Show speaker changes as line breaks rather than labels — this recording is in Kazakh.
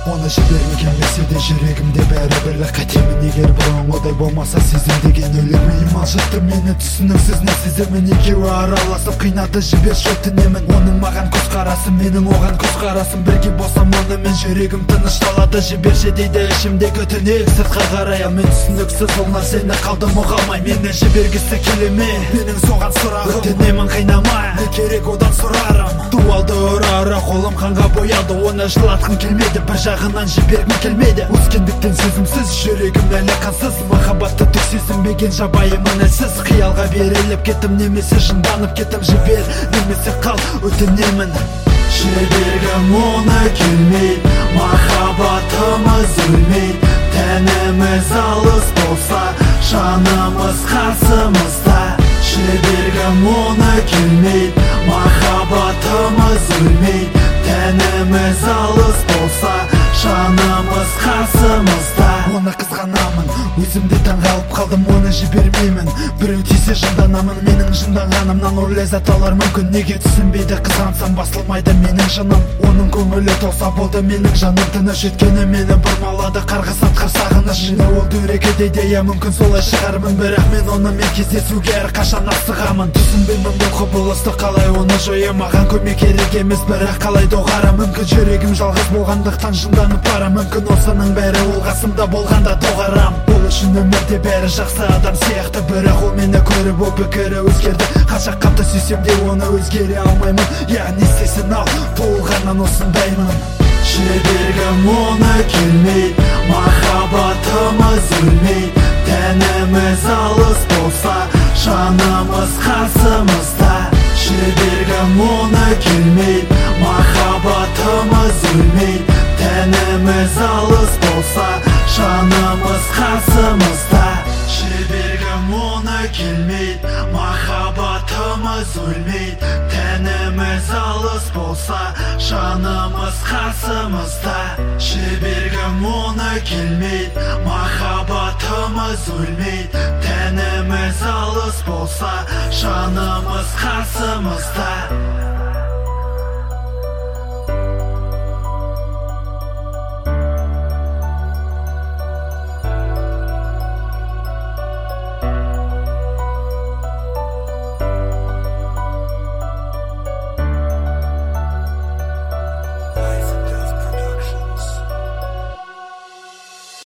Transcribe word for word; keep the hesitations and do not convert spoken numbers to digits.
Оны жібергім келмесе де жүрегімде бәрі бірлік қатемін егер бұрынғыдай болмаса сезім деген өлім миым алжытты мені түсініксіз не сезімін екеуі араласып қинады жіберші өтінемін оның маған көзқарасы менің оған көзқарасым бірге болсам онымен жүрегім тынышталады жіберші дейді ішімдегі түнек сыртқа қарай ал мен түсініксіз ол нәрсені қалдым ұға алмай мені жібергісі келе ме менің соған сұрағым өтінемін қинама не керек одан сұрарым дуалды ұра-ұра қолым қанға боялды оны жылатқым келмеді бір жағынан жібергім келмеді өскендіктен сезімсіз жүрегім әлі қансыз махаббатты түк сезінбеген жабайымын әлсіз қиялға беріліп кеттім немесе жынданып кеттім жібер немесе қал өтінемін жібергім оны келмейді махаббатымыз өлмейді тәніміз алыс болса жанымыз қасымызда жібергім оны келмейді махаббатымыз өлмейді тәніміз алыс болса жанымыз қасымызда оны қызғанамын өзімде таңғалып қалдым оны жібермеймін біреу тисе жынданамын менің жынданғанымнан ол ләззат алар мүмкін неге түсінбейді қызғансам басылмайды менің жыным оның көңілі толса болды менің жаным тыныш өйткені мені бұрмалады қарғыс атқыр сағыныш және ол дөрекі идея мүмкін солай шығармын бірақ мен онымен кездесуге әрқашан асығамын түсінбеймін бұл құбылысты қалай оны жоям маған көмек керек емес бірақ қалай доғарам мүмкін жүрегім жалғыз болғандықтан жынданып барам мүмкін осының бәрі ол қасымда болғанда доғарам ол үшін өмірде бәрі жақсы адам сияқты бірақ ол мені көріп ол пікірі өзгерді қанша қатты сүйсем де оны өзгере алмаймын яғни істесін ал толғаннан осындаймын жібергім оны келмейді махаббатымыз өлмейді тәніміз алыс болса жанымыз қасымызда жібергім оны келмейді махаббатымыз өлмейді тәніміз алыс болса жанымыз қасымызда жібергім оны келмейді махаббатымыз өлмейді тәніміз алыс болса жанымыз қасымызда жібергім оны келмейді махаббатымыз өлмейді тәніміз алыс болса жанымыз қасымызда